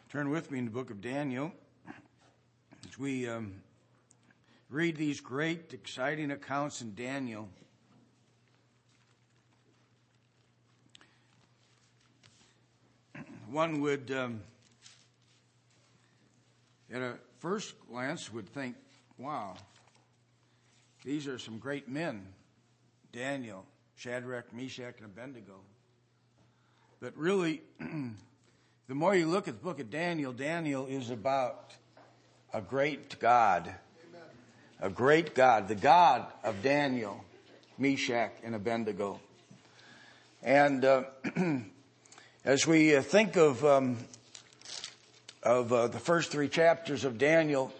Turn with me in the book of Daniel as we read these great, exciting accounts in Daniel. One would, at a first glance, would think, wow, these are some great men. Daniel, Shadrach, Meshach, and Abednego. But really, the more you look at the book of Daniel, Daniel is about a great God. Amen. A great God. The God of Daniel, Meshach, and Abednego. And as we think of the first three chapters of Daniel,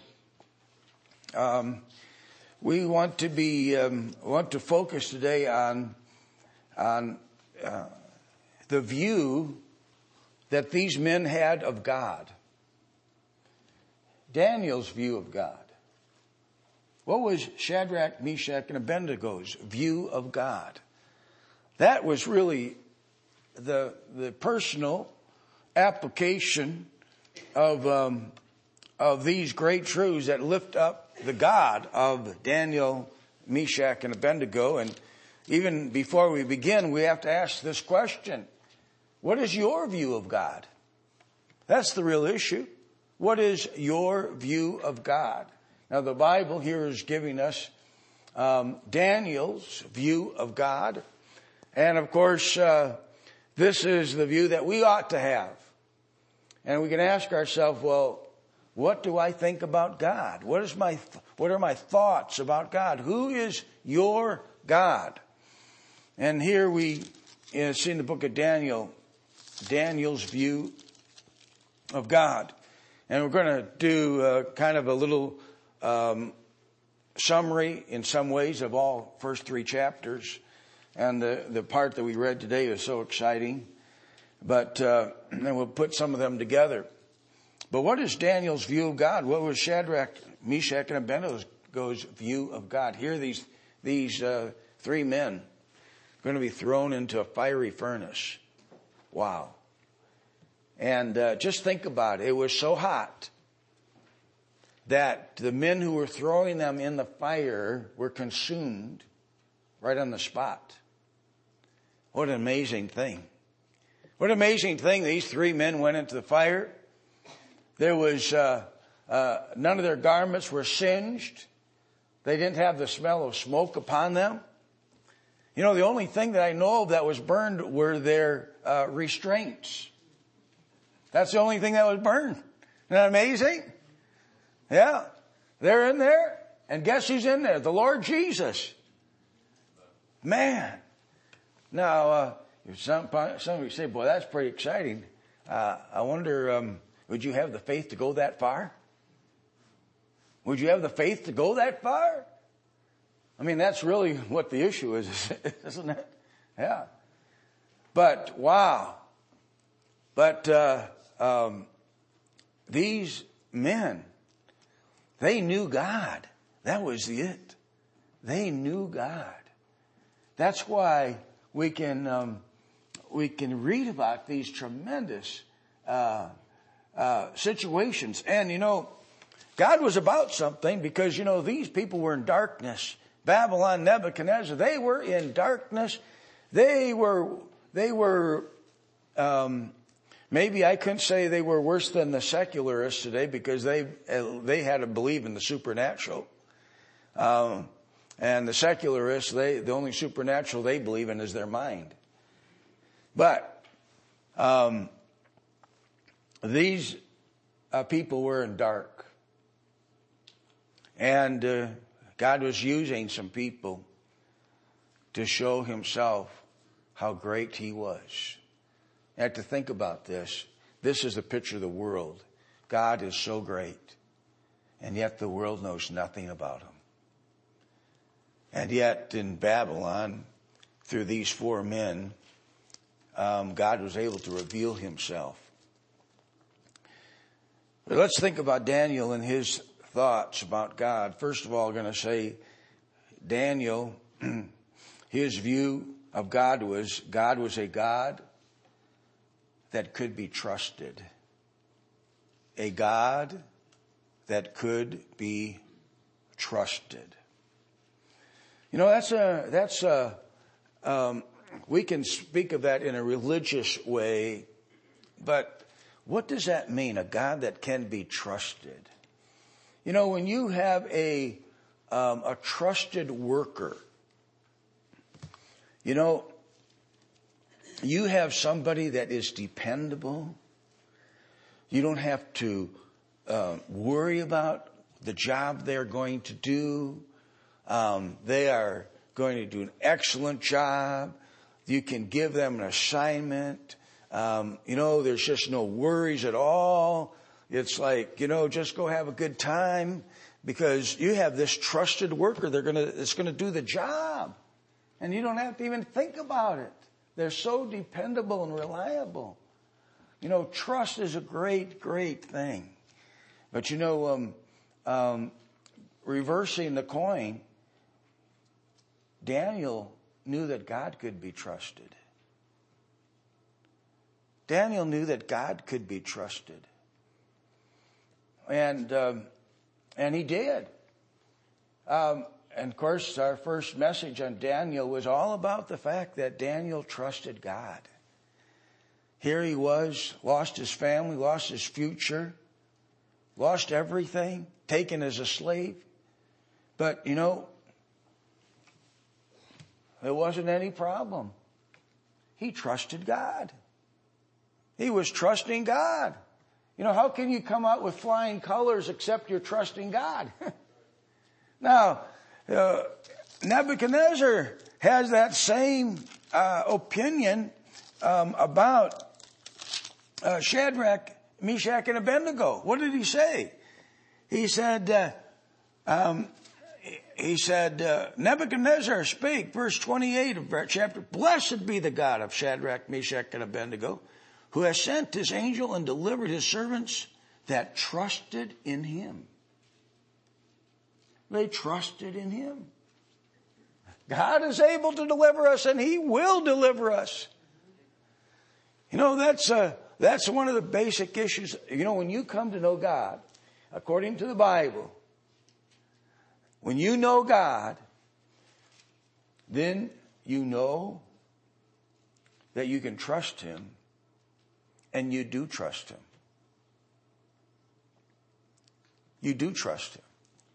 we want to focus today on the view that these men had of God. Daniel's view of God. What was Shadrach, Meshach, and Abednego's view of God? That was really the personal application of these great truths that lift up the God of Daniel, Meshach, and Abednego. And even before we begin, we have to ask this question. What is your view of God? That's the real issue. What is your view of God? Now, the Bible here is giving us Daniel's view of God. And, of course, this is the view that we ought to have. And we can ask ourselves, well, what do I think about God? What are my thoughts about God? Who is your God? And here we see in the book of Daniel, Daniel's view of God. And we're going to do kind of a little summary in some ways of all first three chapters. And the part that we read today is so exciting. But then we'll put some of them together. But what is Daniel's view of God? What was Shadrach, Meshach, and Abednego's view of God? Here these three men going to be thrown into a fiery furnace. Wow. And just think about it. It was so hot that the men who were throwing them in the fire were consumed right on the spot. What an amazing thing. What an amazing thing. These three men went into the fire. There was none of their garments were singed. They didn't have the smell of smoke upon them. You know, the only thing that I know of that was burned were their restraints. That's the only thing that was burned. Isn't that amazing? Yeah. They're in there. And guess who's in there? The Lord Jesus. Man. Now, some of you say, boy, that's pretty exciting. I wonder, would you have the faith to go that far? Would you have the faith to go that far? I mean, that's really what the issue is, isn't it? Yeah. But, wow. But these men, they knew God. That was it. They knew God. That's why we can read about these tremendous situations. And, you know, God was about something because, you know, these people were in darkness. Babylon, Nebuchadnezzar, they were in darkness. They were maybe I couldn't say they were worse than the secularists today because they had to believe in the supernatural. And the secularists, the only supernatural they believe in is their mind. But these people were in dark. And God was using some people to show himself how great he was. You have to think about this. This is the picture of the world. God is so great, and yet the world knows nothing about him. And yet in Babylon, through these four men, God was able to reveal himself. But let's think about Daniel and his thoughts about God. First of all, I'm going to say Daniel, his view of God was a God that could be trusted. a God that could be trusted. You know, we can speak of that in a religious way, but what does that mean? A God that can be trusted. You know, when you have a trusted worker, you know, you have somebody that is dependable. You don't have to worry about the job they're going to do. They are going to do an excellent job. You can give them an assignment. You know, there's just no worries at all. It's like, you know, just go have a good time because you have this trusted worker. It's going to do the job. And you don't have to even think about it. They're so dependable and reliable. You know, trust is a great, great thing. But you know, reversing the coin, Daniel knew that God could be trusted. Daniel knew that God could be trusted. And he did. And of course, our first message on Daniel was all about the fact that Daniel trusted God. Here he was, lost his family, lost his future, lost everything, taken as a slave. But, you know, there wasn't any problem. He trusted God. He was trusting God. You know, how can you come out with flying colors except you're trusting God? Now, Nebuchadnezzar has that same opinion about Shadrach, Meshach, and Abednego. What did he say? He said, Nebuchadnezzar spake, verse 28 of that chapter, blessed be the God of Shadrach, Meshach, and Abednego, who has sent his angel and delivered his servants that trusted in him. They trusted in him. God is able to deliver us, and he will deliver us. You know, that's one of the basic issues. You know, when you come to know God, according to the Bible, when you know God, then you know that you can trust him, and you do trust him. You do trust him.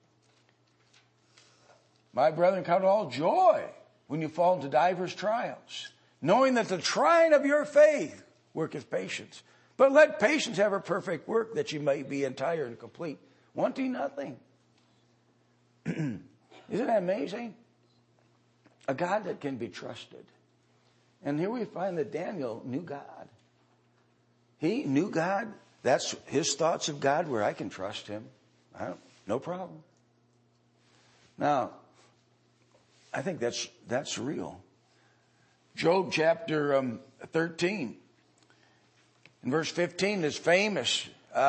My brethren, count it all joy when you fall into divers trials, knowing that the trying of your faith worketh patience. But let patience have a perfect work, that you may be entire and complete, wanting nothing. Isn't that amazing? A God that can be trusted. And here we find that Daniel knew God. He knew God. That's his thoughts of God, where I can trust him. No problem. Now, I think that's real. Job chapter 13. In verse 15, this famous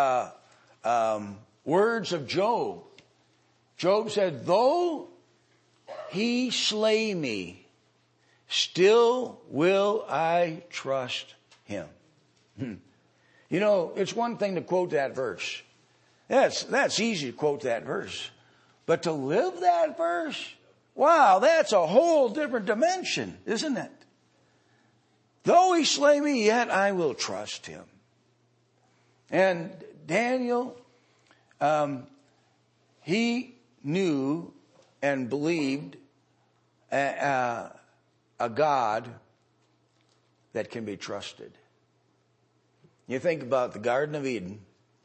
words of Job. Job said, though he slay me, still will I trust him. You know, it's one thing to quote that verse. That's easy to quote that verse. But to live that verse, wow, that's a whole different dimension, isn't it? Though he slay me, yet I will trust him. And Daniel, he knew and believed a God that can be trusted. You think about the Garden of Eden.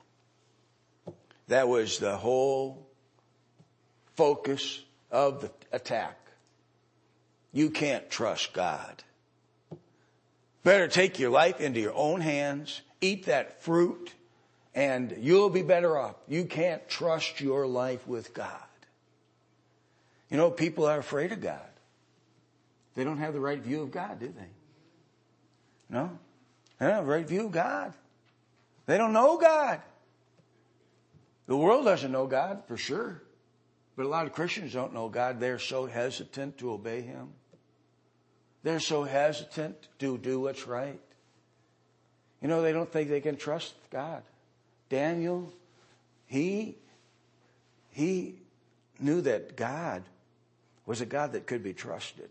That was the whole focus of the attack. You can't trust God. Better take your life into your own hands, eat that fruit, and you'll be better off. You can't trust your life with God. You know, people are afraid of God. They don't have the right view of God, do they? No? They don't have the right view of God. They don't know God. The world doesn't know God, for sure. But a lot of Christians don't know God. They're so hesitant to obey him. They're so hesitant to do what's right. You know, they don't think they can trust God. Daniel, he knew that God was a God that could be trusted.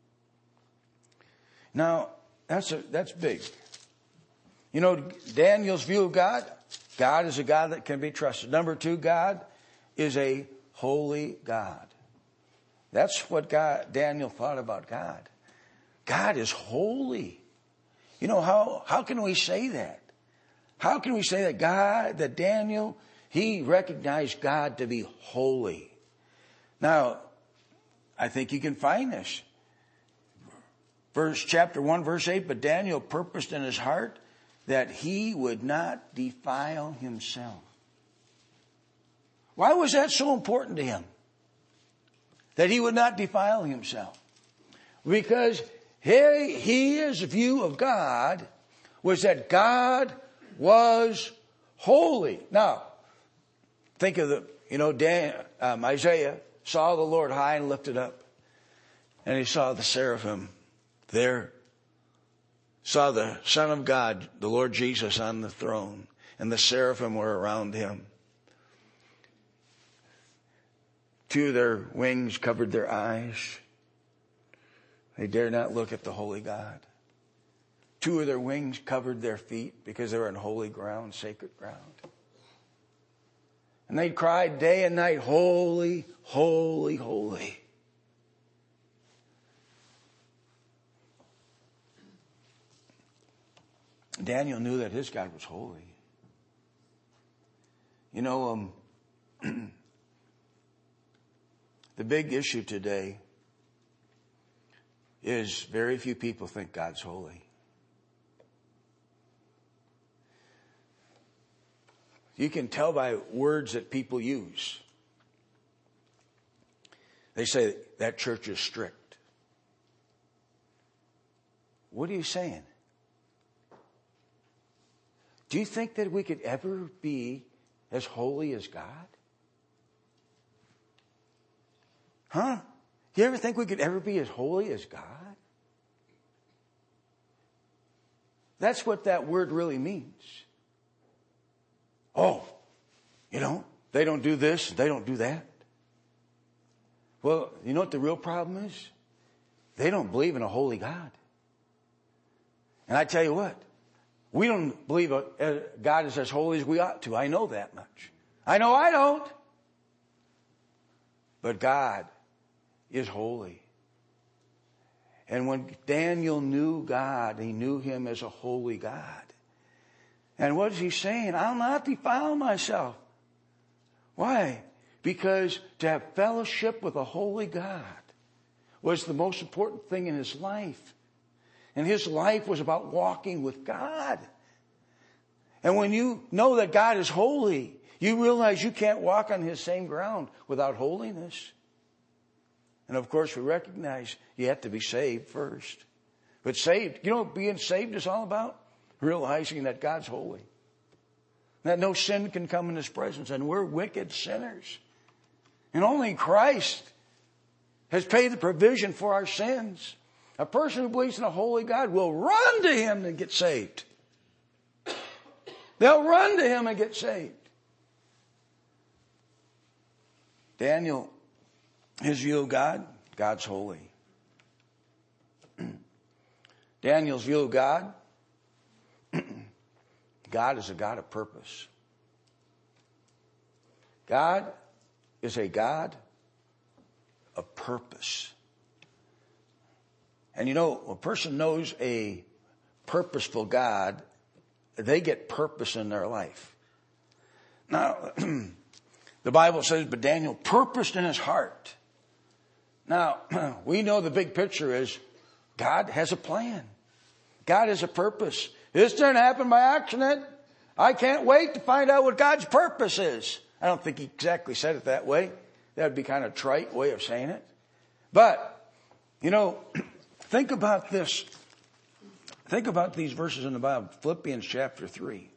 Now, that's big. You know, Daniel's view of God is a God that can be trusted. Number two, God is a holy God. That's what Daniel thought about God. God is holy. You know, how can we say that? How can we say that Daniel, he recognized God to be holy? Now, I think you can find this. Chapter 1, verse 8, but Daniel purposed in his heart that he would not defile himself. Why was that so important to him? That he would not defile himself. Because his view of God was that God was holy. Now, think of Isaiah saw the Lord high and lifted up. And he saw the seraphim there. Saw the Son of God, the Lord Jesus, on the throne. And the seraphim were around him. Two of their wings covered their eyes. They dared not look at the holy God. Two of their wings covered their feet because they were on holy ground, sacred ground. And they cried day and night, holy, holy, holy. Daniel knew that his God was holy. You know, the big issue today is very few people think God's holy. You can tell by words that people use. They say that church is strict. What are you saying? Do you think that we could ever be as holy as God? Huh? You ever think we could ever be as holy as God? That's what that word really means. Oh, they don't do this, they don't do that. Well, you know what the real problem is? They don't believe in a holy God. And I tell you what, we don't believe God is as holy as we ought to. I know that much. I know I don't. But God is holy. And when Daniel knew God, he knew him as a holy God. And what is he saying? I'll not defile myself. Why? Because to have fellowship with a holy God was the most important thing in his life. And his life was about walking with God. And when you know that God is holy, you realize you can't walk on his same ground without holiness. And of course, we recognize you have to be saved first. But saved, you know what being saved is all about? Realizing that God's holy. That no sin can come in his presence. And we're wicked sinners. And only Christ has paid the provision for our sins. A person who believes in a holy God will run to him and get saved. They'll run to him and get saved. Daniel, his view of God, God's holy. Daniel's view of God, God is a God of purpose. God is a God of purpose. And you know, when a person knows a purposeful God, they get purpose in their life. Now, the Bible says, but Daniel purposed in his heart. Now, we know the big picture is God has a plan. God has a purpose. This didn't happen by accident. I can't wait to find out what God's purpose is. I don't think he exactly said it that way. That would be kind of a trite way of saying it. But, you know, think about this. Think about these verses in the Bible. Philippians chapter 3.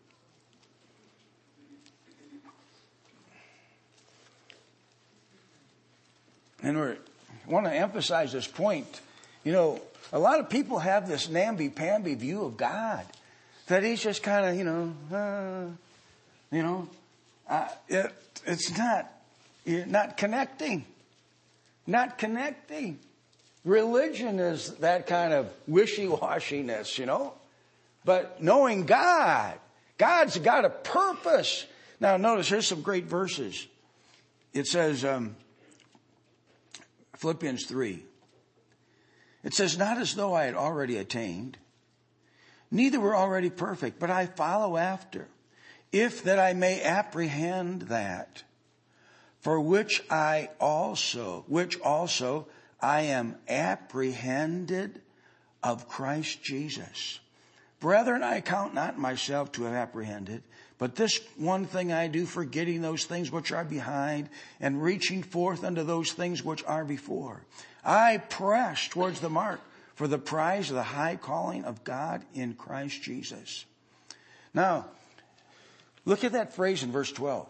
And I want to emphasize this point. You know, a lot of people have this namby-pamby view of God. That he's just kind of, You know, it's not, you're not connecting. Not connecting. Religion is that kind of wishy-washiness, you know. But knowing God, God's got a purpose. Now notice, here's some great verses. It says, Philippians 3. It says, not as though I had already attained, neither were already perfect, but I follow after, if that I may apprehend that, for which also I am apprehended of Christ Jesus. Brethren, I count not myself to have apprehended, but this one thing I do, forgetting those things which are behind and reaching forth unto those things which are before. I press towards the mark for the prize of the high calling of God in Christ Jesus. Now, look at that phrase in verse 12.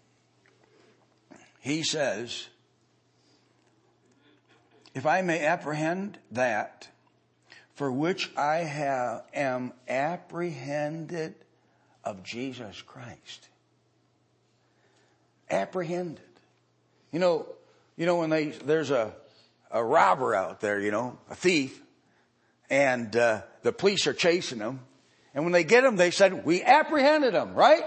He says, if I may apprehend that for which I am apprehended of Jesus Christ. Apprehended. You know when there's a robber out there, a thief, and the police are chasing him, and when they get him, they said, we apprehended him, right?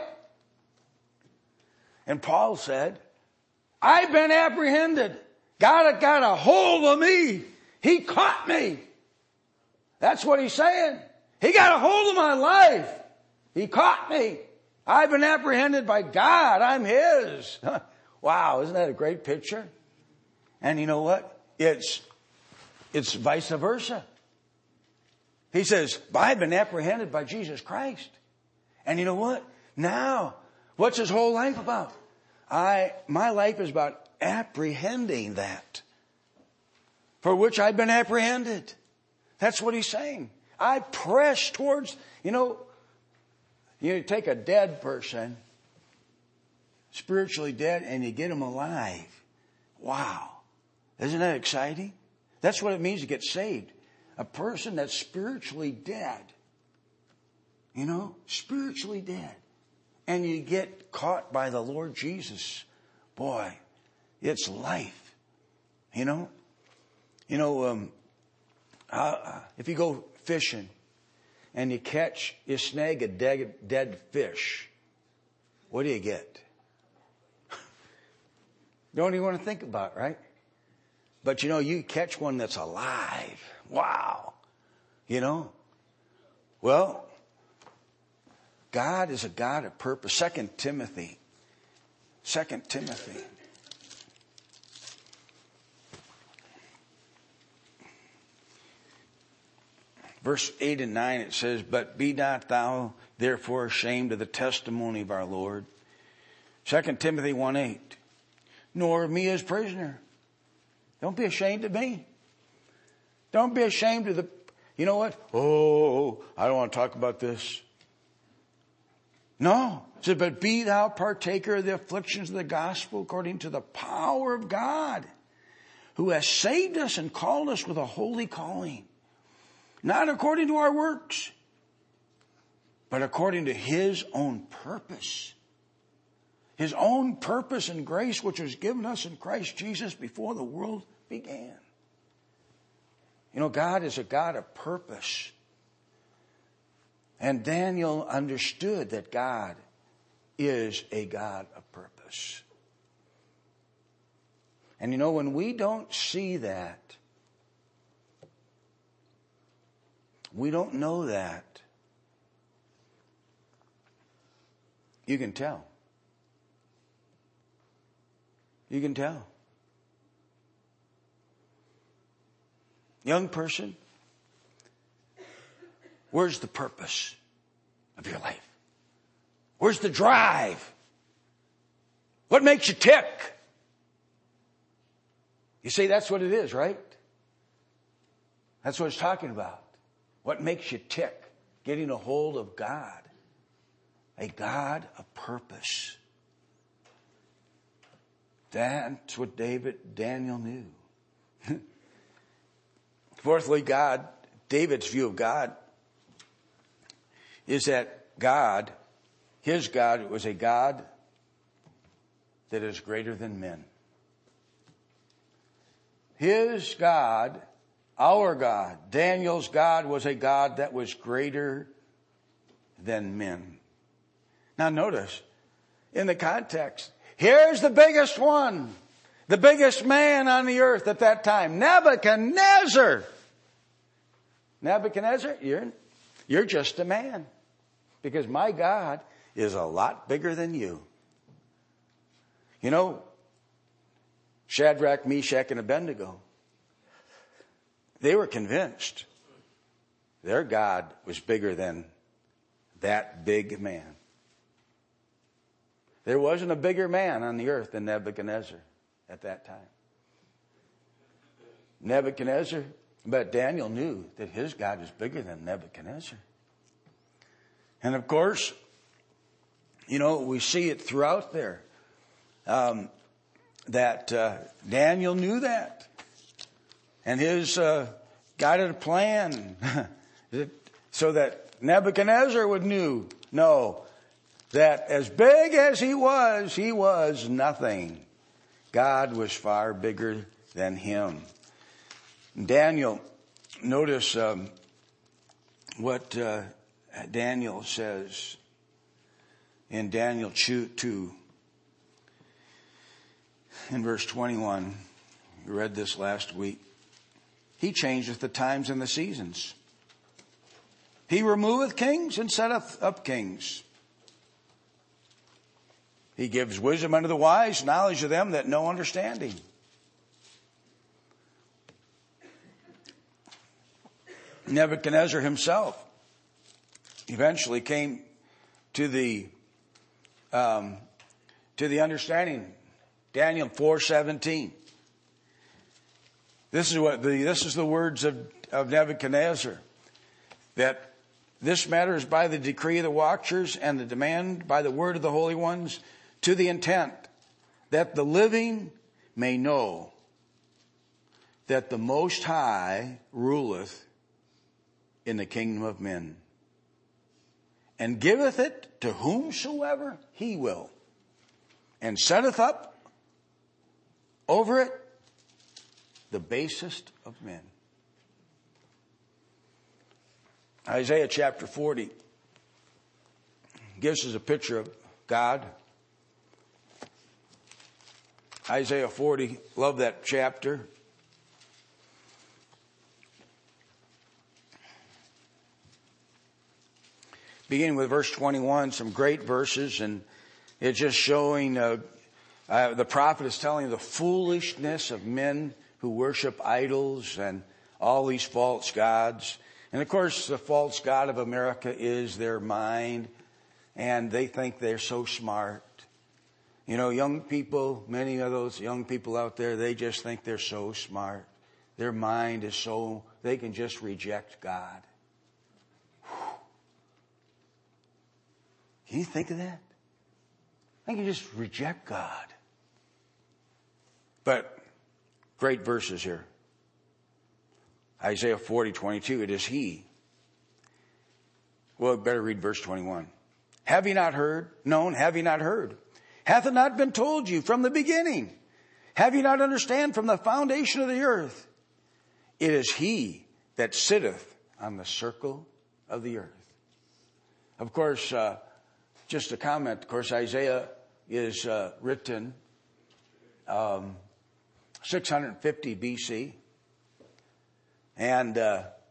And Paul said, I've been apprehended. God got a hold of me. He caught me. That's what he's saying. He got a hold of my life. He caught me. I've been apprehended by God. I'm his. Wow, isn't that a great picture? And you know what? It's vice versa. He says, I've been apprehended by Jesus Christ. And you know what? Now, what's his whole life about? My life is about apprehending that for which I've been apprehended. That's what he's saying. I press towards, you take a dead person, spiritually dead, and you get him alive. Wow. Isn't that exciting? That's what it means to get saved. A person that's spiritually dead. Spiritually dead. And you get caught by the Lord Jesus. Boy, it's life. If you go fishing and you snag a dead fish, what do you get? Don't even want to think about it, right? But you catch one that's alive. Wow. Well, God is a God of purpose. 2 Timothy. Verse 8 and 9, it says, but be not thou therefore ashamed of the testimony of our Lord. 2 Timothy 1:8, nor of me as prisoner. Don't be ashamed of me. Don't be ashamed of you know what? Oh, I don't want to talk about this. No. It says, but be thou partaker of the afflictions of the gospel according to the power of God, who has saved us and called us with a holy calling. Not according to our works, but according to his own purpose. His own purpose and grace, which was given us in Christ Jesus before the world began. God is a God of purpose. And Daniel understood that God is a God of purpose. And when we don't see that, we don't know that, you can tell. You can tell. Young person, where's the purpose of your life? Where's the drive? What makes you tick? You see, that's what it is, right? That's what it's talking about. What makes you tick? Getting a hold of God. A God of purpose. That's what Daniel knew. Fourthly, David's view of God is that God, His God was a God that is greater than men. His God, our God, Daniel's God, was a God that was greater than men. Now notice, in the context, here's the biggest one, the biggest man on the earth at that time, Nebuchadnezzar. Nebuchadnezzar, you're just a man, because my God is a lot bigger than you. You know, Shadrach, Meshach, and Abednego, they were convinced their God was bigger than that big man. There wasn't a bigger man on the earth than Nebuchadnezzar at that time. Nebuchadnezzar, but Daniel knew that his God was bigger than Nebuchadnezzar. And of course, you know, we see it throughout there. That Daniel knew that. And his God had a plan so that Nebuchadnezzar would know that as big as he was nothing. God was far bigger than him. Daniel, notice what Daniel says in Daniel 2. In verse 21, we read this last week. He changeth the times and the seasons. He removeth kings and setteth up kings. He gives wisdom unto the wise, knowledge to them that know understanding. Nebuchadnezzar himself eventually came to the understanding. Daniel 4:17. This is the words of Nebuchadnezzar, that this matter is by the decree of the watchers and the demand by the word of the holy ones, to the intent that the living may know that the Most High ruleth in the kingdom of men, and giveth it to whomsoever he will, and setteth up over it the basest of men. Isaiah chapter 40 gives us a picture of God. Isaiah 40, love that chapter. Beginning with verse 21, some great verses, and it's just showing the prophet is telling the foolishness of men who worship idols and all these false gods. And of course, the false god of America is their mind, and they think they're so smart. You know, young people, many of those young people out there, they just think they're so smart. Their mind is so, they can just reject God. Can you think of that? I can just reject God. But great verses here. Isaiah 40:22, it is he. Well, better read verse 21. Have ye not heard? Known, have ye not heard? Hath it not been told you from the beginning? Have ye not understand from the foundation of the earth? It is he that sitteth on the circle of the earth. Of course, just a comment, of course, Isaiah is written 650 BC. And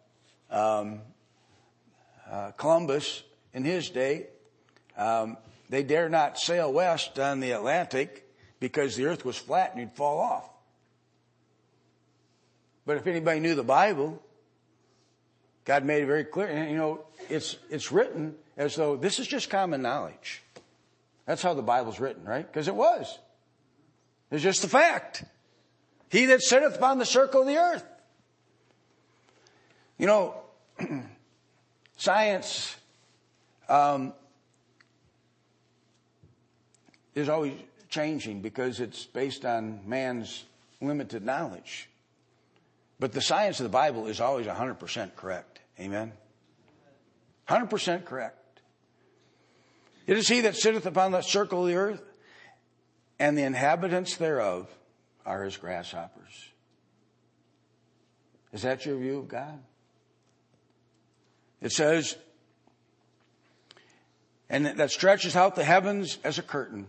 Columbus, in his day, they dare not sail west on the Atlantic because the earth was flat and you'd fall off. But if anybody knew the Bible, God made it very clear. And, you know, it's written as though this is just common knowledge. That's how the Bible's written, right? Because it was. It's just a fact. He that sitteth upon the circle of the earth. You know, science is always changing because it's based on man's limited knowledge. But the science of the Bible is always 100% correct. Amen? 100% correct. It is he that sitteth upon the circle of the earth, and the inhabitants thereof are as grasshoppers. Is that your view of God? It says, and that stretches out the heavens as a curtain.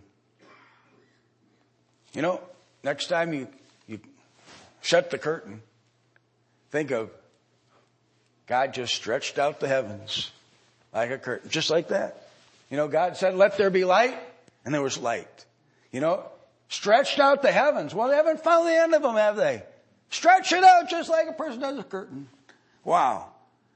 You know, next time you shut the curtain, think of God just stretched out the heavens like a curtain, just like that. You know, God said, let there be light, and there was light. You know, stretched out the heavens. Well, they haven't found the end of them, have they? Stretch it out just like a person does a curtain. Wow.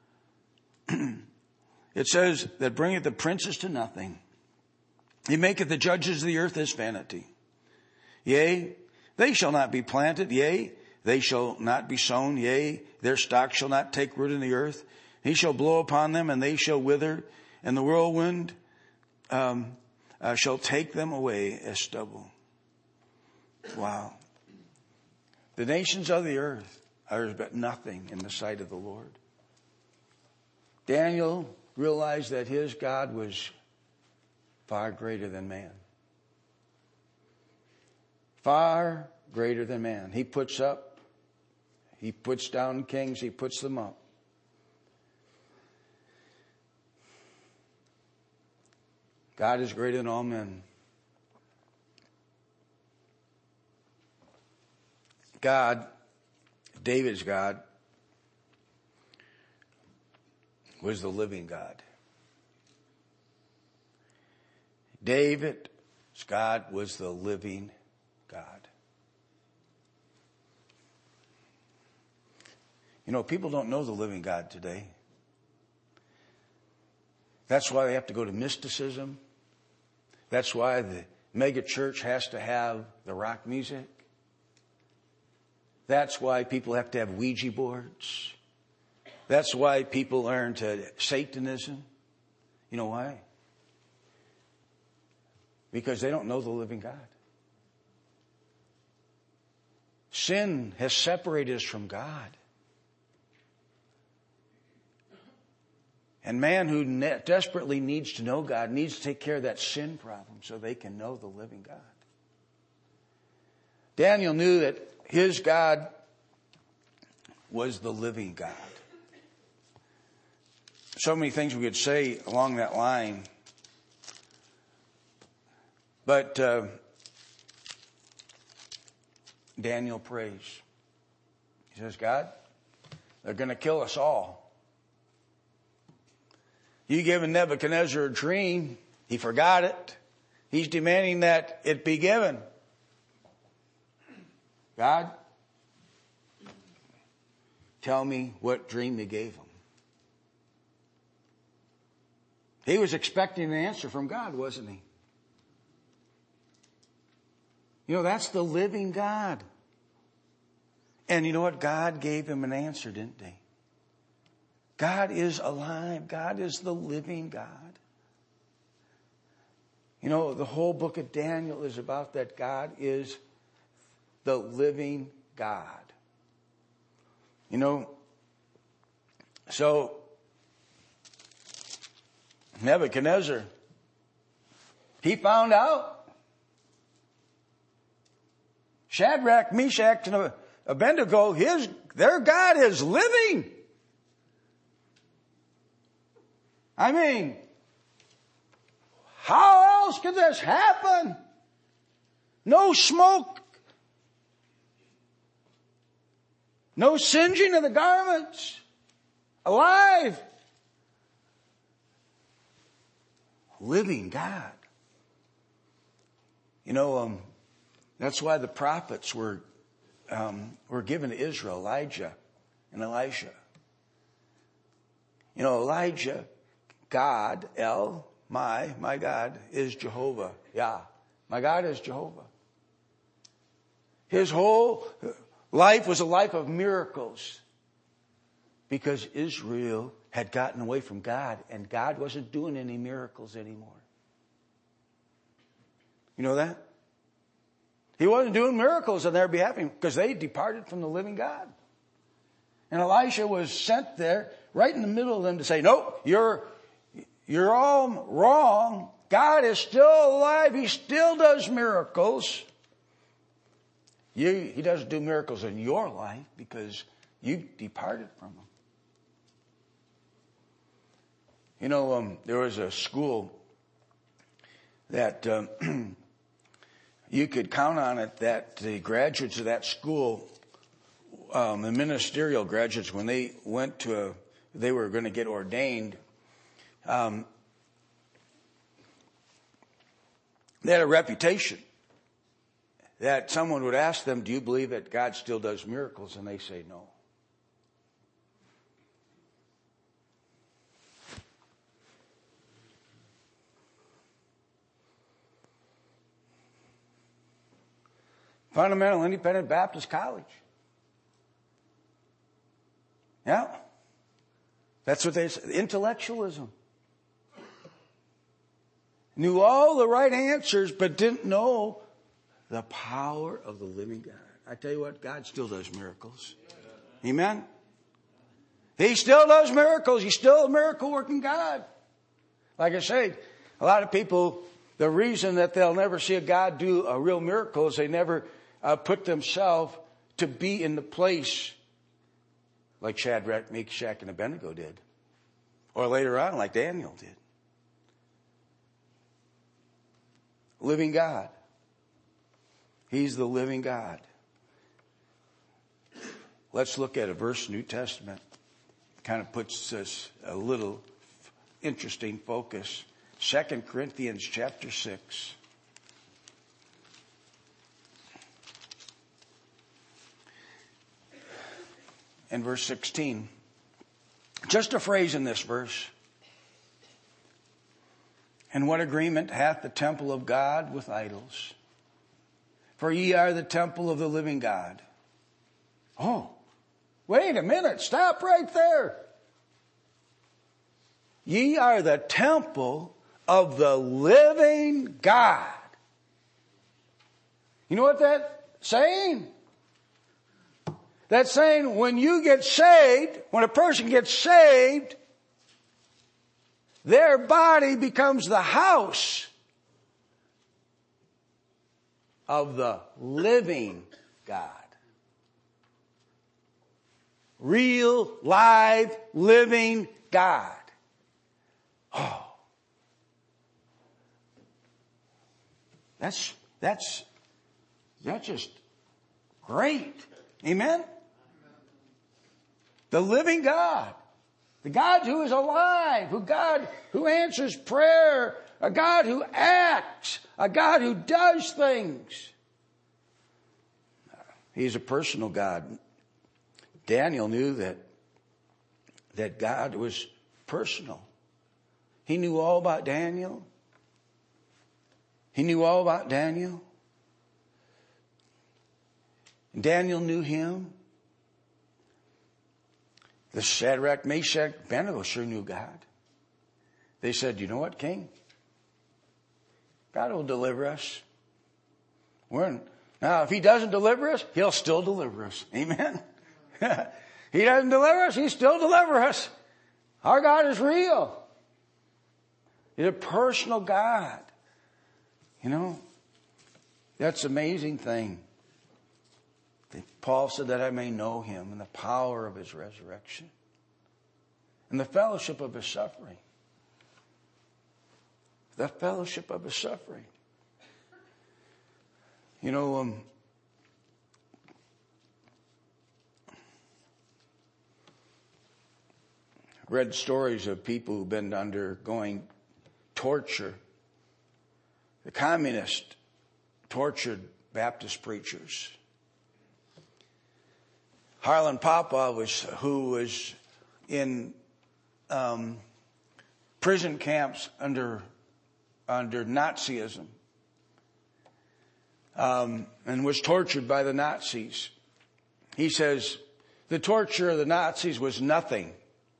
It says that bringeth the princes to nothing. He maketh the judges of the earth his vanity. Yea, they shall not be planted. Yea, they shall not be sown. Yea, their stock shall not take root in the earth. He shall blow upon them, and they shall wither, and the whirlwind shall take them away as stubble. Wow. The nations of the earth are but nothing in the sight of the Lord. Daniel realized that his God was far greater than man. Far greater than man. He puts down kings, he puts them up. God is greater than all men. God, David's God, was the living God. David's God was the living God. You know, people don't know the living God today. That's why they have to go to mysticism. That's why the mega church has to have the rock music. That's why people have to have Ouija boards. That's why people are into Satanism. You know why? Because they don't know the living God. Sin has separated us from God. And man who desperately needs to know God needs to take care of that sin problem so they can know the living God. Daniel knew that his God was the living God. So many things we could say along that line. But Daniel prays. He says, God, they're going to kill us all. You gave Nebuchadnezzar a dream. He forgot it. He's demanding that it be given. God, tell me what dream you gave him. He was expecting an answer from God, wasn't he? You know, that's the living God. And you know what? God gave him an answer, didn't he? God is alive. God is the living God. You know, the whole book of Daniel is about that God is the living God. You know, so Nebuchadnezzar, he found out. Shadrach, Meshach, and Abednego, their God is living. I mean, how else could this happen? No smoke. No singeing of the garments. Alive. Living God. You know, that's why the prophets were given to Israel, Elijah and Elisha. You know, Elijah, God, my God is Jehovah. Yeah, my God is Jehovah. His whole life was a life of miracles because Israel had gotten away from God and God wasn't doing any miracles anymore. You know that? He wasn't doing miracles on their behalf because they departed from the living God. And Elisha was sent there right in the middle of them to say, no, you're all wrong. God is still alive. He still does miracles. He doesn't do miracles in your life because you departed from Him. You know, there was a school that you could count on it that the graduates of that school, the ministerial graduates, when they they were going to get ordained, they had a reputation that someone would ask them, do you believe that God still does miracles? And they say no. Fundamental Independent Baptist College. Yeah. That's what they say. Intellectualism. Knew all the right answers, but didn't know the power of the living God. I tell you what, God still does miracles. Amen? He still does miracles. He's still a miracle working God. Like I say, a lot of people, the reason that they'll never see a God do a real miracle is they never put themselves to be in the place like Shadrach, Meshach, and Abednego did. Or later on, like Daniel did. Living God. He's the living God. Let's look at a verse in the New Testament. Kind of puts us a little interesting focus. 2 Corinthians chapter 6. And verse 16. Just a phrase in this verse. And what agreement hath the temple of God with idols? For ye are the temple of the living God. Oh, wait a minute. Stop right there. Ye are the temple of the living God. You know what that's saying? That's saying when you get saved, when a person gets saved, their body becomes the house of the living God. Real, live, living God. Oh. That's just great. Amen? The living God. The God who is alive. God who answers prayer. A God who acts. A God who does things. He's a personal God. Daniel knew that God was personal. He knew all about Daniel. He knew all about Daniel. Daniel knew him. The Shadrach, Meshach, Abednego sure knew God. They said, you know what, King? God will deliver us. Now, if He doesn't deliver us, He'll still deliver us. Amen? He doesn't deliver us, He still delivers us. Our God is real. He's a personal God. You know, that's an amazing thing. Paul said that I may know Him and the power of His resurrection and the fellowship of His suffering. The fellowship of His suffering. You know, read stories of people who've been undergoing torture. The communists tortured Baptist preachers. Harlan Papa who was in prison camps under Nazism, and was tortured by the Nazis. He says the torture of the Nazis was nothing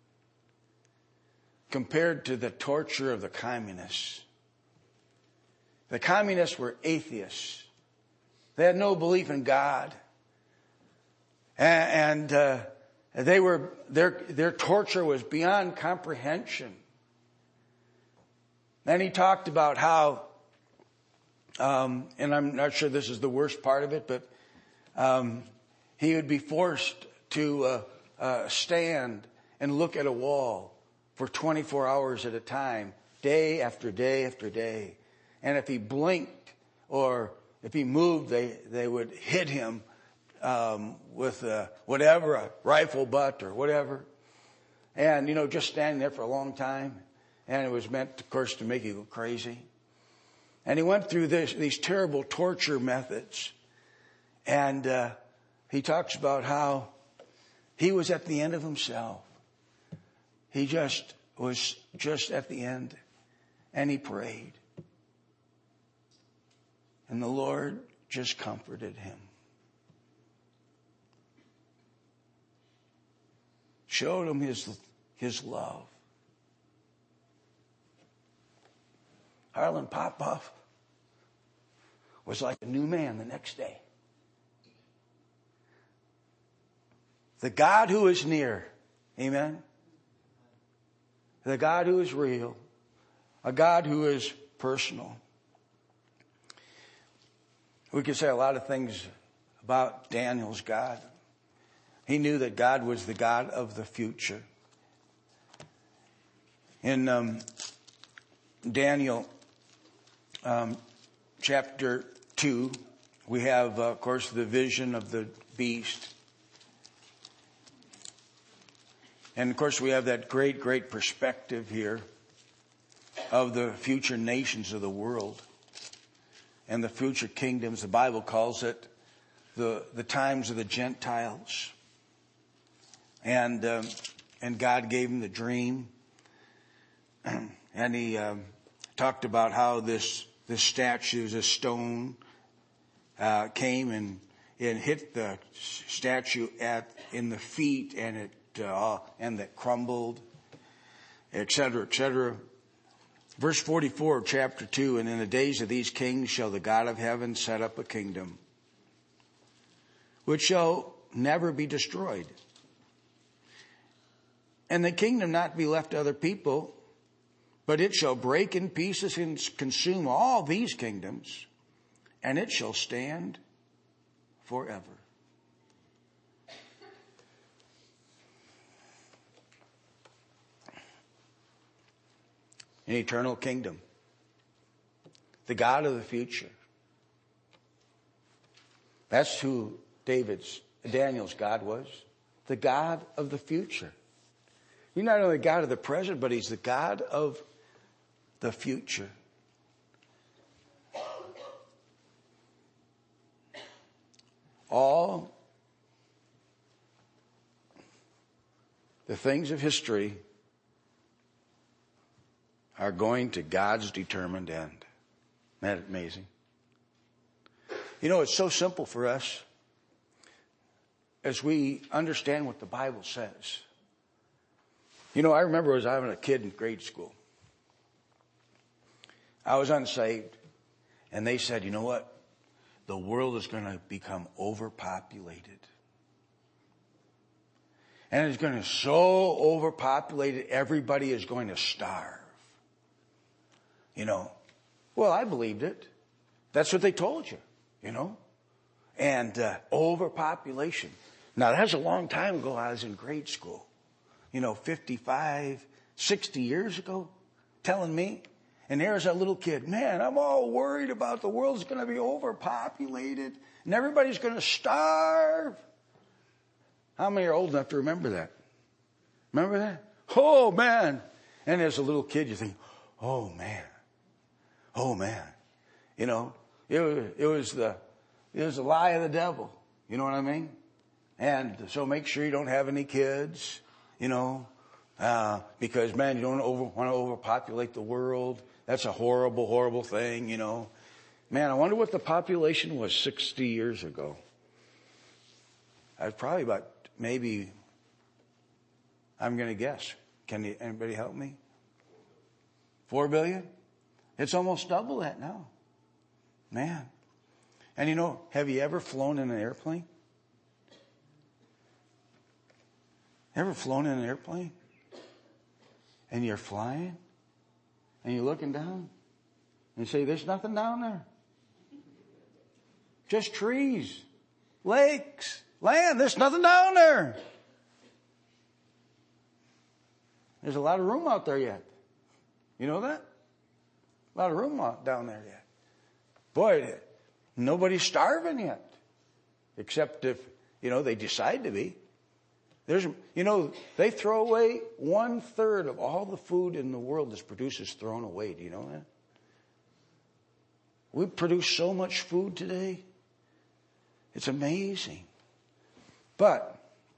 compared to the torture of the communists. The communists were atheists. They had no belief in God. And their torture was beyond comprehension. And he talked about how, and I'm not sure this is the worst part of it, but he would be forced to stand and look at a wall for 24 hours at a time, day after day after day. And if he blinked or if he moved, they would hit him with whatever, a rifle butt or whatever. And, just standing there for a long time. And it was meant, of course, to make you go crazy. And he went through these terrible torture methods. And he talks about how he was at the end of himself. He was just at the end. And he prayed. And the Lord just comforted him. Showed him his love. Harlan Popoff was like a new man the next day. The God who is near, amen? The God who is real, a God who is personal. We could say a lot of things about Daniel's God. He knew that God was the God of the future. In Daniel chapter 2, we have, of course, the vision of the beast. And, of course, we have that great, great perspective here of the future nations of the world and the future kingdoms. The Bible calls it the times of the Gentiles. And God gave him the dream. And he talked about how this statue, this stone, came and hit the statue in the feet, and that crumbled, etc., etc. Verse 44 of chapter 2, and in the days of these kings shall the God of heaven set up a kingdom, which shall never be destroyed. And the kingdom not be left to other people, but it shall break in pieces and consume all these kingdoms, and it shall stand forever. An eternal kingdom. The God of the future. That's who Daniel's God was. The God of the future. He's not only the God of the present, but he's the God of the future. All the things of history are going to God's determined end. Isn't that amazing? It's so simple for us as we understand what the Bible says. I remember as I was a kid in grade school. I was unsaved. And they said, you know what? The world is going to become overpopulated. And it's going to so overpopulated, everybody is going to starve. Well, I believed it. That's what they told you, And overpopulation. Now, that was a long time ago. I was in grade school. 55, 60 years ago, telling me. And there's that little kid, man, I'm all worried about the world's going to be overpopulated and everybody's going to starve. How many are old enough to remember that? Remember that? Oh, man. And as a little kid, you think, oh, man. Oh, man. It was the lie of the devil. You know what I mean? And so make sure you don't have any kids. Because, man, you don't want to overpopulate the world. That's a horrible, horrible thing, Man, I wonder what the population was 60 years ago. I was probably about, maybe, I'm going to guess. Anybody help me? 4 billion? It's almost double that now. Man. And have you ever flown in an airplane? Ever flown in an airplane? And you're flying? And you're looking down and you say, there's nothing down there. Just trees, lakes, land. There's nothing down there. There's a lot of room out there yet. You know that? A lot of room out down there yet. Boy, nobody's starving yet. Except if, they decide to be. They throw away 1/3 of all the food in the world that's produced is thrown away. Do you know that? We produce so much food today. It's amazing. But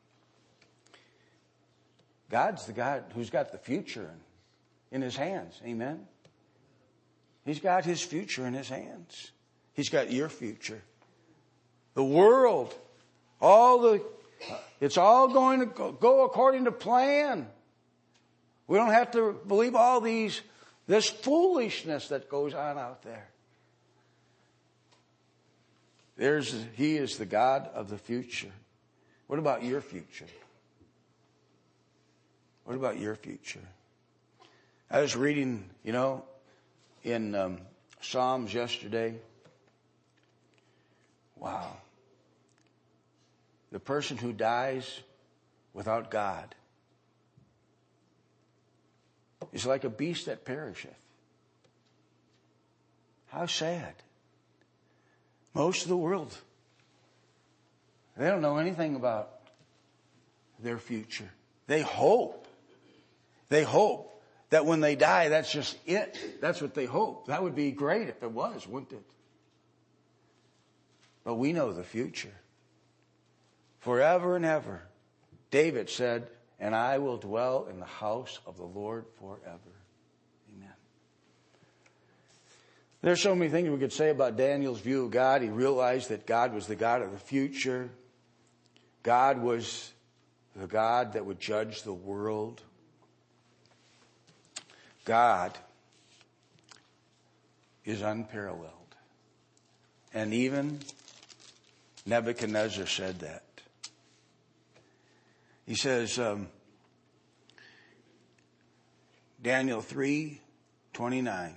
God's the God who's got the future in His hands. Amen? He's got His future in His hands. He's got your future. The world, it's all going to go according to plan. We don't have to believe all this foolishness that goes on out there. He is the God of the future. What about your future? What about your future? I was reading, in Psalms yesterday. Wow. The person who dies without God is like a beast that perisheth. How sad. Most of the world, they don't know anything about their future. They hope that when they die, that's just it. That's what they hope. That would be great if it was, wouldn't it? But we know the future. Forever and ever. David said, and I will dwell in the house of the Lord forever. Amen. There's so many things we could say about Daniel's view of God. He realized that God was the God of the future. God was the God that would judge the world. God is unparalleled. And even Nebuchadnezzar said that. He says, Daniel 3:29,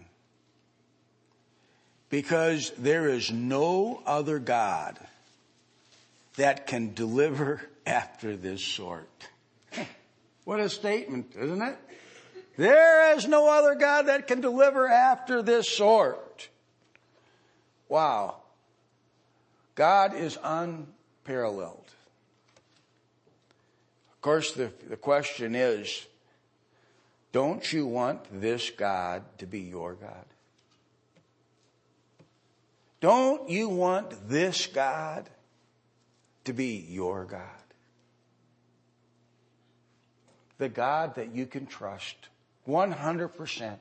because there is no other God that can deliver after this sort. What a statement, isn't it? There is no other God that can deliver after this sort. Wow. God is unparalleled. Of course, the question is, don't you want this God to be your God? Don't you want this God to be your God? The God that you can trust 100%.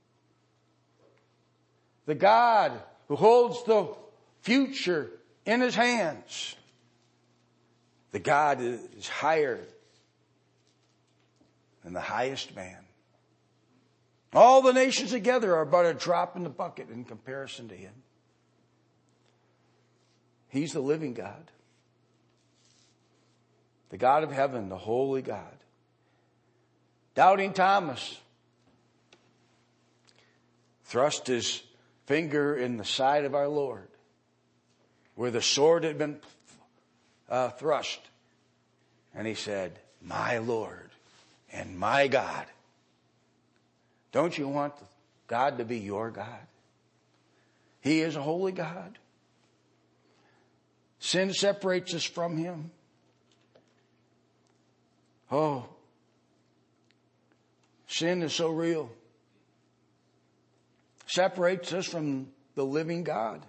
The God who holds the future in His hands. The God is higher than the highest man. All the nations together are but a drop in the bucket in comparison to Him. He's the living God. The God of heaven, the holy God. Doubting Thomas thrust his finger in the side of our Lord, where the sword had been thrust. And he said, my Lord and my God. Don't you want God to be your God? He is a holy God. Sin separates us from Him. Oh, sin is so real. Separates us from the living God.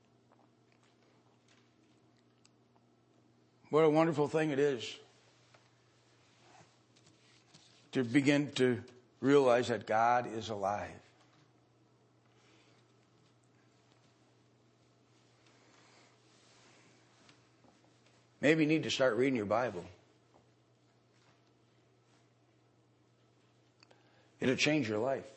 What a wonderful thing it is to begin to realize that God is alive. Maybe you need to start reading your Bible. It'll change your life.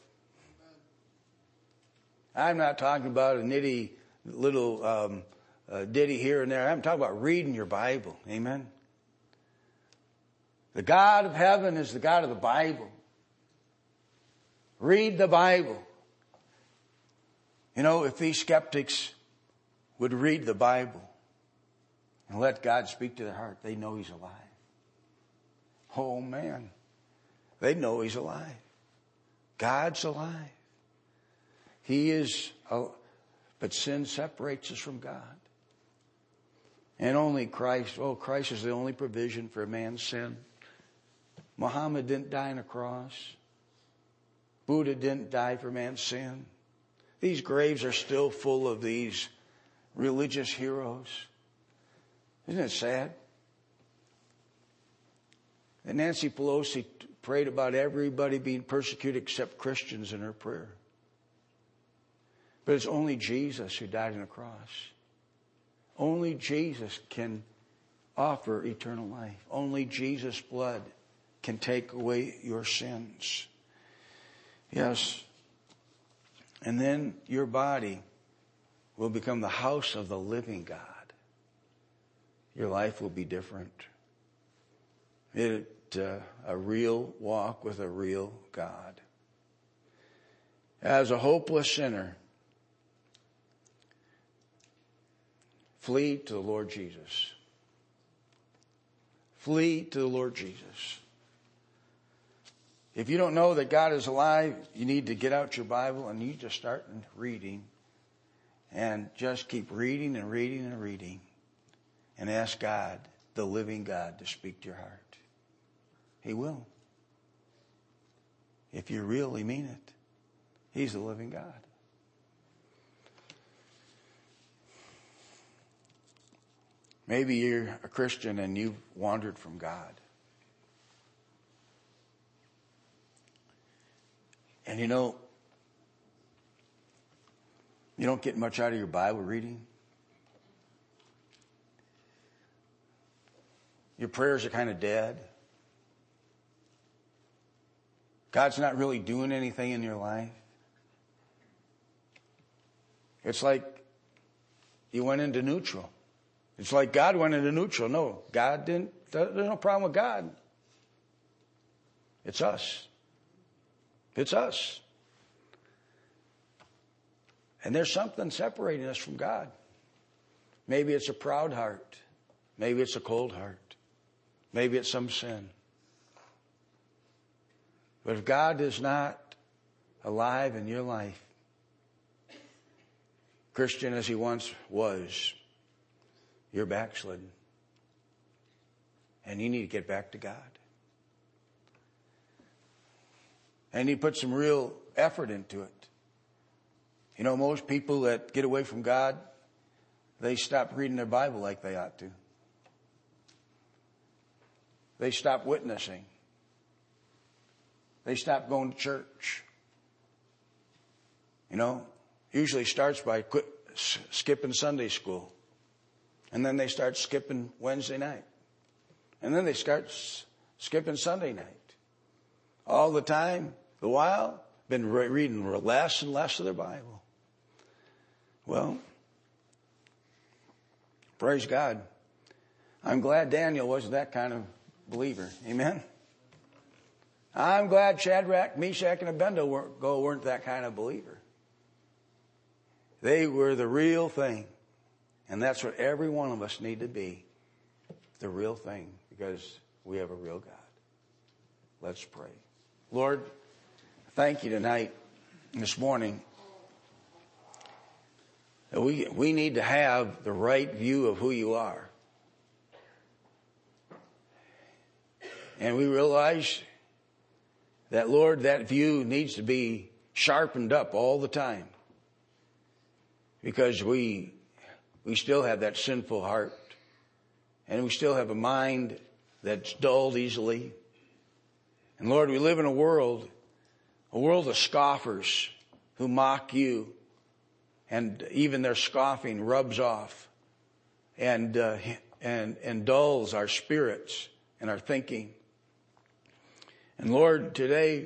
I'm not talking about a nitty little ditty here and there. I'm talking about reading your Bible. Amen. The God of heaven is the God of the Bible. Read the Bible. You know, if these skeptics would read the Bible and let God speak to their heart, they know He's alive. Oh man, they know He's alive. God's alive. He is, but sin separates us from God. And only Christ, Christ is the only provision for a man's sin. Muhammad didn't die on a cross. Buddha didn't die for man's sin. These graves are still full of these religious heroes. Isn't it sad? And Nancy Pelosi prayed about everybody being persecuted except Christians in her prayer. But it's only Jesus who died on the cross. Only Jesus can offer eternal life. Only Jesus' blood can take away your sins. Yes. And then your body will become the house of the living God. Your life will be different. A real walk with a real God. As a hopeless sinner, flee to the Lord Jesus. Flee to the Lord Jesus. If you don't know that God is alive, you need to get out your Bible and you just start reading. And just keep reading and reading and reading. And ask God, the living God, to speak to your heart. He will. If you really mean it. He's the living God. Maybe you're a Christian and you've wandered from God. And you know, you don't get much out of your Bible reading. Your prayers are kind of dead. God's not really doing anything in your life. It's like you went into neutral. It's like God went into neutral. No, God didn't. There's no problem with God. It's us. It's us. And there's something separating us from God. Maybe it's a proud heart. Maybe it's a cold heart. Maybe it's some sin. But if God is not alive in your life, Christian as He once was, you're backslidden. And you need to get back to God. And you put some real effort into it. You know, most people that get away from God, they stop reading their Bible like they ought to. They stop witnessing. They stop going to church. You know, usually starts by skipping Sunday school. And then they start skipping Wednesday night. And then they start skipping Sunday night. All the time, the while, been reading less and less of their Bible. Well, praise God. I'm glad Daniel wasn't that kind of believer. Amen? I'm glad Shadrach, Meshach, and Abednego weren't that kind of believer. They were the real thing. And that's what every one of us need to be. The real thing. Because we have a real God. Let's pray. Lord, thank you tonight, this morning. That we need to have the right view of who you are. And we realize that, Lord, that view needs to be sharpened up all the time. Because we still have that sinful heart. And we still have a mind that's dulled easily. And Lord, we live in a world of scoffers who mock you. And even their scoffing rubs off and dulls our spirits and our thinking. And Lord, today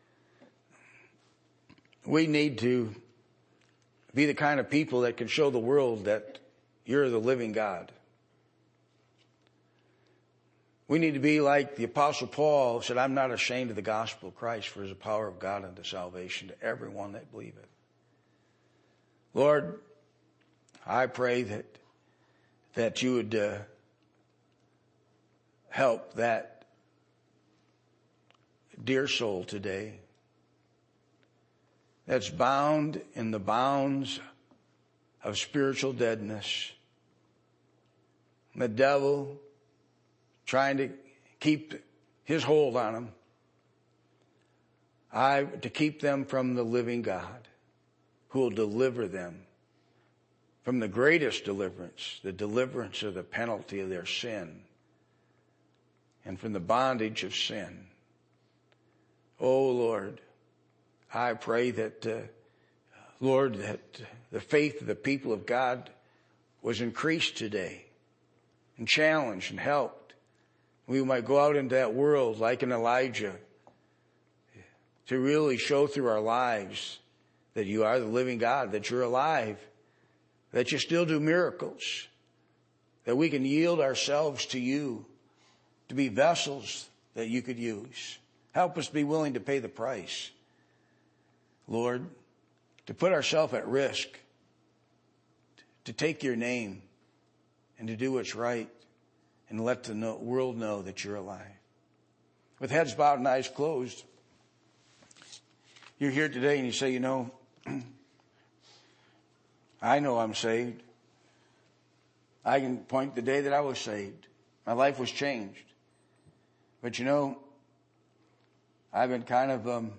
we need to be the kind of people that can show the world that you're the living God. We need to be like the Apostle Paul said, I'm not ashamed of the gospel of Christ, for it is the power of God unto salvation to everyone that believeth. Lord, I pray that you would help that dear soul today that's bound in the bounds of spiritual deadness. The devil trying to keep his hold on them. To keep them from the living God who will deliver them from the greatest deliverance, the deliverance of the penalty of their sin and from the bondage of sin. Oh Lord, I pray that, Lord, that the faith of the people of God was increased today and challenged and helped. We might go out into that world like an Elijah to really show through our lives that you are the living God, that you're alive, that you still do miracles, that we can yield ourselves to you to be vessels that you could use. Help us be willing to pay the price, Lord, to put ourselves at risk, to take your name and to do what's right and let the world know that you're alive. With heads bowed and eyes closed, you're here today and you say, you know, I know I'm saved. I can point the day that I was saved. My life was changed. But you know, I've been kind of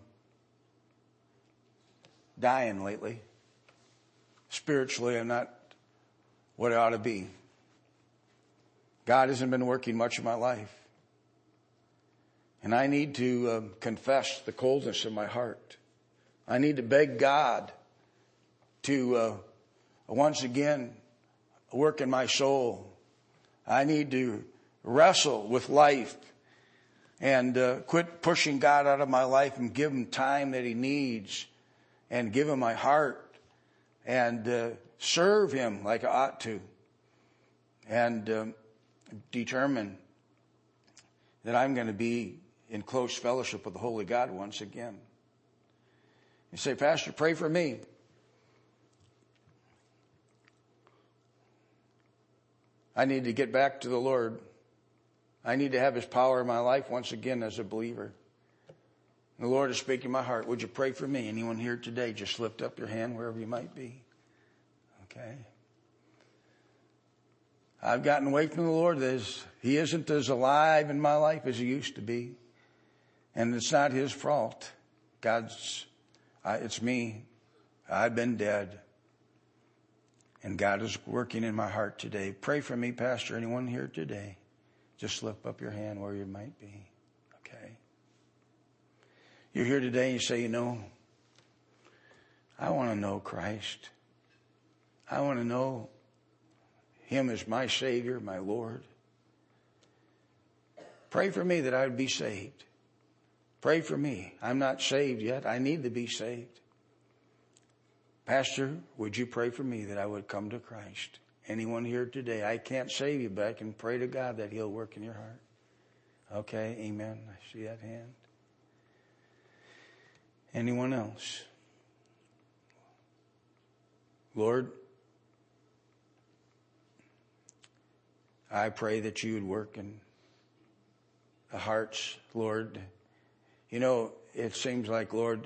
dying lately. Spiritually, I'm not what I ought to be. God hasn't been working much of my life. And I need to confess the coldness of my heart. I need to beg God to once again work in my soul. I need to wrestle with life and quit pushing God out of my life and give him time that he needs and give him my heart and serve him like I ought to and determine that I'm going to be in close fellowship with the Holy God once again. You say, Pastor, pray for me. I need to get back to the Lord. I need to have his power in my life once again as a believer. The Lord is speaking to my heart. Would you pray for me? Anyone here today, just lift up your hand wherever you might be. Okay. I've gotten away from the Lord. He isn't as alive in my life as he used to be. And it's not his fault. It's me. I've been dead. And God is working in my heart today. Pray for me, Pastor. Anyone here today? Just lift up your hand where you might be. Okay. You're here today and you say, you know, I want to know Christ. I want to know him as my Savior, my Lord. Pray for me that I would be saved. Pray for me. I'm not saved yet. I need to be saved. Pastor, would you pray for me that I would come to Christ? Anyone here today? I can't save you, but I can pray to God that he'll work in your heart. Okay, amen. I see that hand. Anyone else? Lord, I pray that you would work in the hearts, Lord. You know, it seems like, Lord,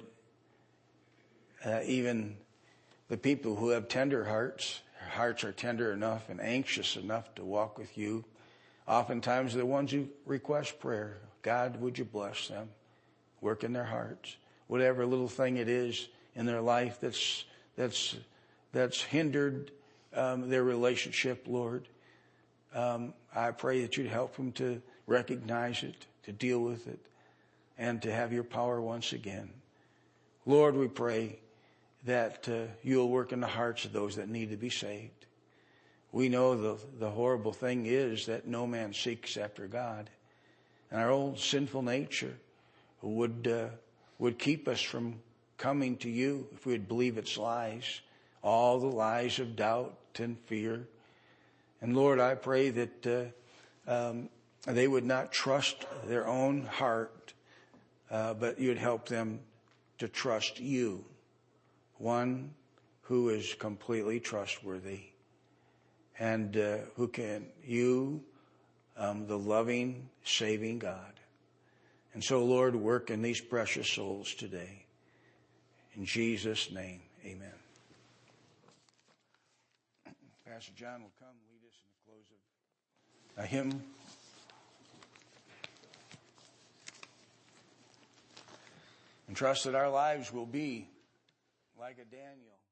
even the people who have tender hearts, their hearts are tender enough and anxious enough to walk with you. Oftentimes the ones who request prayer, God, would you bless them? Work in their hearts. Whatever little thing it is in their life that's hindered their relationship, Lord. I pray that you'd help them to recognize it, to deal with it, and to have your power once again. Lord, we pray that you'll work in the hearts of those that need to be saved. We know the horrible thing is that no man seeks after God. And our old sinful nature would keep us from coming to you if we would believe its lies, all the lies of doubt and fear. And Lord, I pray that they would not trust their own heart, but you'd help them to trust you, one who is completely trustworthy, and the loving, saving God. And so, Lord, work in these precious souls today. In Jesus' name, amen. Pastor John will come lead us in the close of a hymn. And trust that our lives will be like a Daniel.